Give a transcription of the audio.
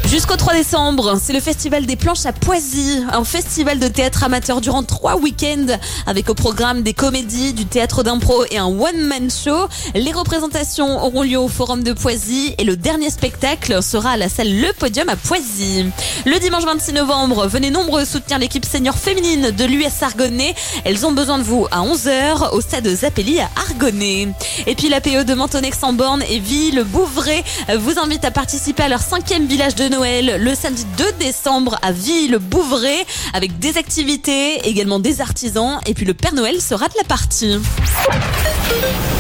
Jusqu'au 3 décembre, c'est le Festival des Planches à Poisy, un festival de théâtre amateur durant 3 week-ends avec au programme des comédies, du théâtre d'impro et un one-man show. Les représentations auront lieu au Forum de Poisy et le dernier spectacle sera à la salle Le Podium à Poisy. Le dimanche 26 novembre, venez nombreux soutenir l'équipe senior féminine de l'US Argonnet. Elles ont besoin de vous à 11h au stade Zappelli à Argonnet. Et puis l'APE de Mentonnex-en-Born et Ville-Bouvray vous invite à participer à leur 5e village de Noël le samedi 2 décembre à Ville-Bouvray avec des activités, également des artisans et puis le Père Noël sera de la partie.